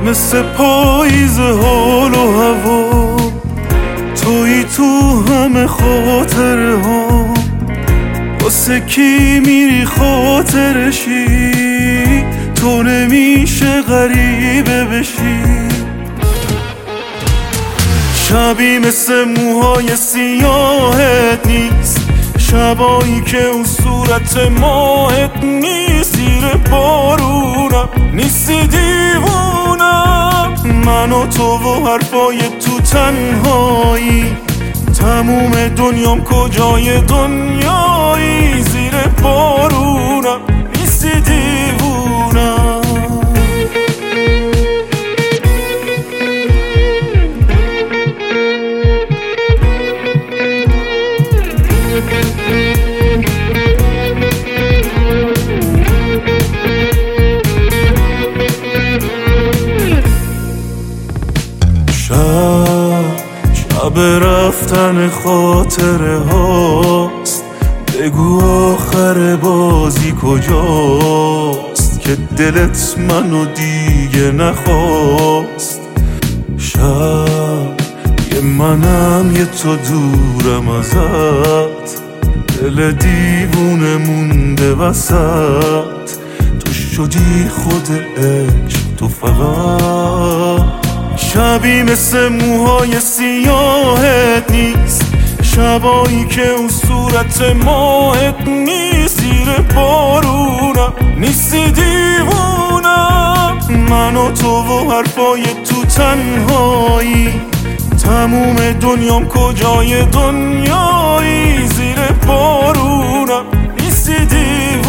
مثل پاییز حال و هوا، تویی تو همه خاطره ها. واسه کی میری خاطرشی، تو نمیشه غریبه بشی. شبی مثل موهای سیاهت نیست، شبایی که اون صورت ماهت نیست. زیر بارونم نیستی دیوونم، من و تو و حرفای تو تنهایی. تموم دنیام کجای دنیایی، زیر بارونم نیستی دیوونم. شب رفتن خاطره هاست، بگو آخر بازی کجاست که دلت منو دیگه نخواست. شب یه منم یه تو دورم ازت، دل دیوونه مونده وسط. تو شدی خود عشق، تو فقط. شبی مثل موهای سیاهت نیست، شبایی که اون صورت ماهت نیست. زیر بارونم نیستی دیوونم، من و تو و حرفای تو تنهایی. تموم دنیام کجای دنیایی، زیر بارونم نیستی دیوونم.